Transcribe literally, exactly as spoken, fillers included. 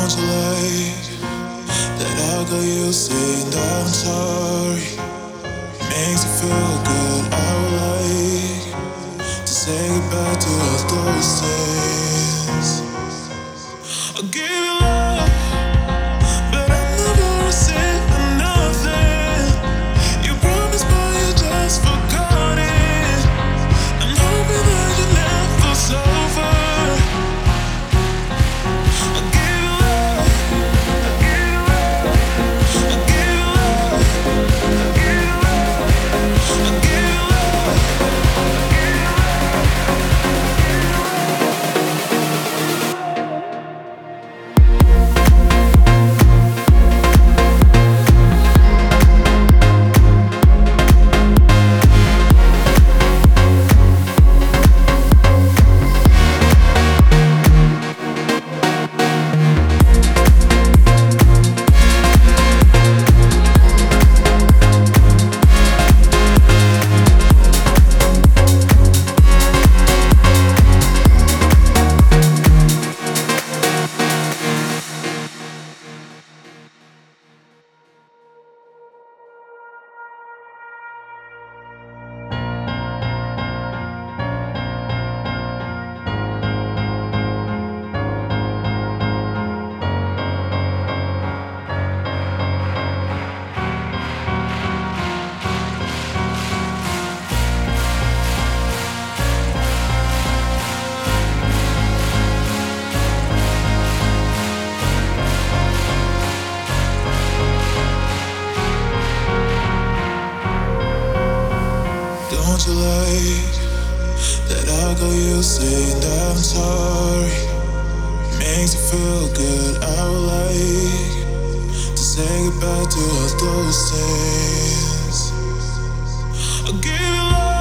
Don't you like that I got you saying that I'm sorry? Makes you feel good. I would like to say goodbye to all those things. I'll give you love, but I never received nothing. You promised, but you just forgot it. I'm hoping that you never suffer. I'll give you love, I'll give you love, I'll give you love, I'll give you love, I'll give you love, I'll give you love. Don't you like that I got you saying that I'm sorry? Makes you feel good. I would like to say goodbye to all those things. I'll give you love.